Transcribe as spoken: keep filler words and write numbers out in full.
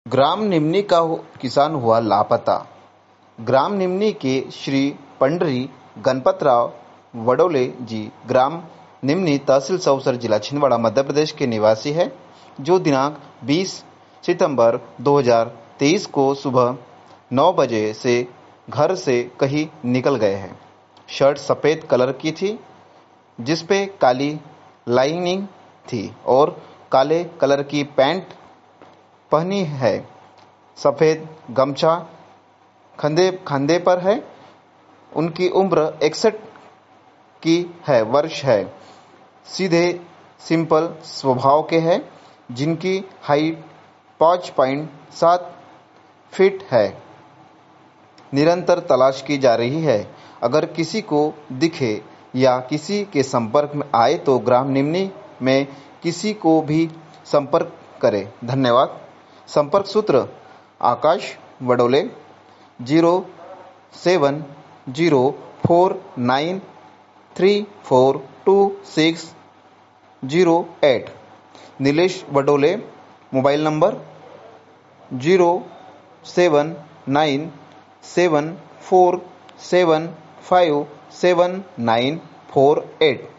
ग्राम निम्नी का किसान हुआ लापता। ग्राम निम्नी के श्री पंडरी गणपतराव वडोले जी ग्राम निम्नी तहसील सौसर जिला छिंदवाड़ा मध्य प्रदेश के निवासी है, जो दिनांक बीस सितंबर दो हज़ार तेईस को सुबह नौ बजे से घर से कहीं निकल गए हैं। शर्ट सफेद कलर की थी, जिसपे काली लाइनिंग थी और काले कलर की पैंट पहनी है। सफेद गमछा कंधे कंधे पर है। उनकी उम्र इकसठ की है वर्ष है। सीधे सिंपल स्वभाव के हैं, जिनकी हाइट पाँच पॉइंट सात फीट है। निरंतर तलाश की जा रही है। अगर किसी को दिखे या किसी के संपर्क में आए तो ग्राम निम्नी में किसी को भी संपर्क करें। धन्यवाद। संपर्क सूत्र Akash Wadole zero seven zero four nine three four two six zero eight. Nilesh Wadole mobile number zero seven nine seven four seven five seven nine four eight.